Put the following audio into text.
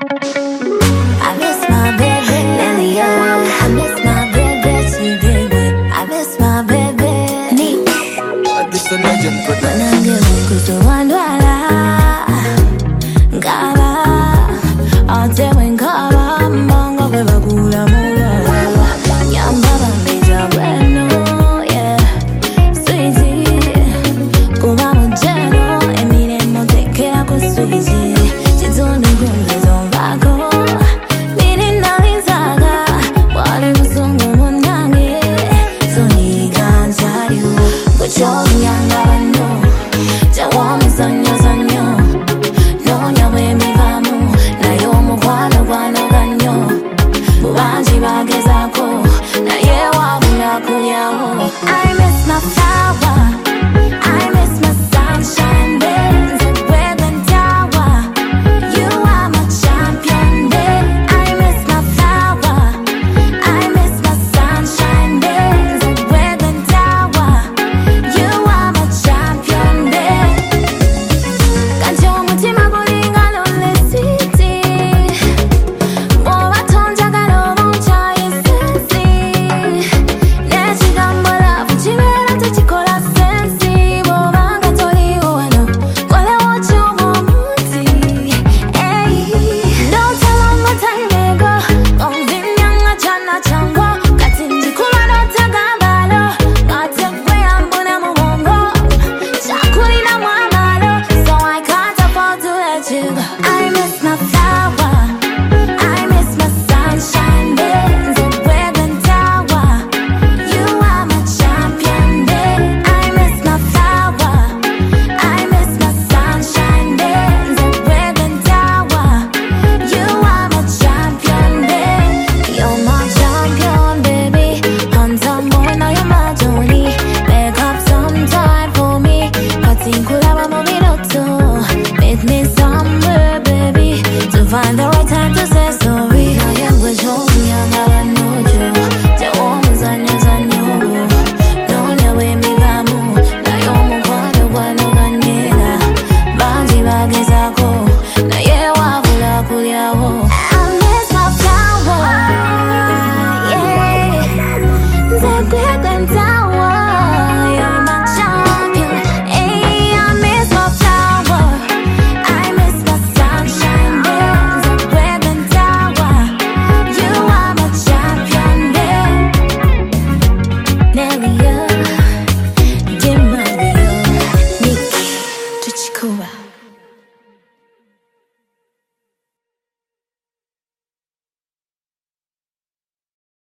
I miss my baby, Lilia. I miss my baby, she baby. I miss my baby, Nick. This the legend for that. Manange kutuwandwala, ngaba, atewe ngaba, mbongo beba kula mula. Nyamba bambija bueno, yeah, sweetie. Kuba mujeno, emire motekea kusweetie. Chizono gumbe zombako, nini nalizaga, wale musungu munange. Soni kanchayu, kuchonyanga bano, jawamu sanyo sanyo. Nonya wemivamu, nayo mukwano kwano kanyo. Bubanji bagezako, naye wabula kulyawo. I miss my flower, I miss my sunshine, days at Wayland Tower. You are my champion, babe. I miss my flower, I miss my sunshine, days at Wayland Tower. You are my champion, babe. Kancho mutima gulinga lonely city. Boba tonjagala omuchayi sensi. Nechigambola fuchibera techikola sensi. Bobanga toliwo wano, kole wochuma omuti. Hey, don't tell them what time ago. Onzinyanga chana chango. Kati njikuba notagambalo. Ngate gwe ambuna mubongo. Chakulina mwamalo. So I can't afford to let you go. I miss my flower,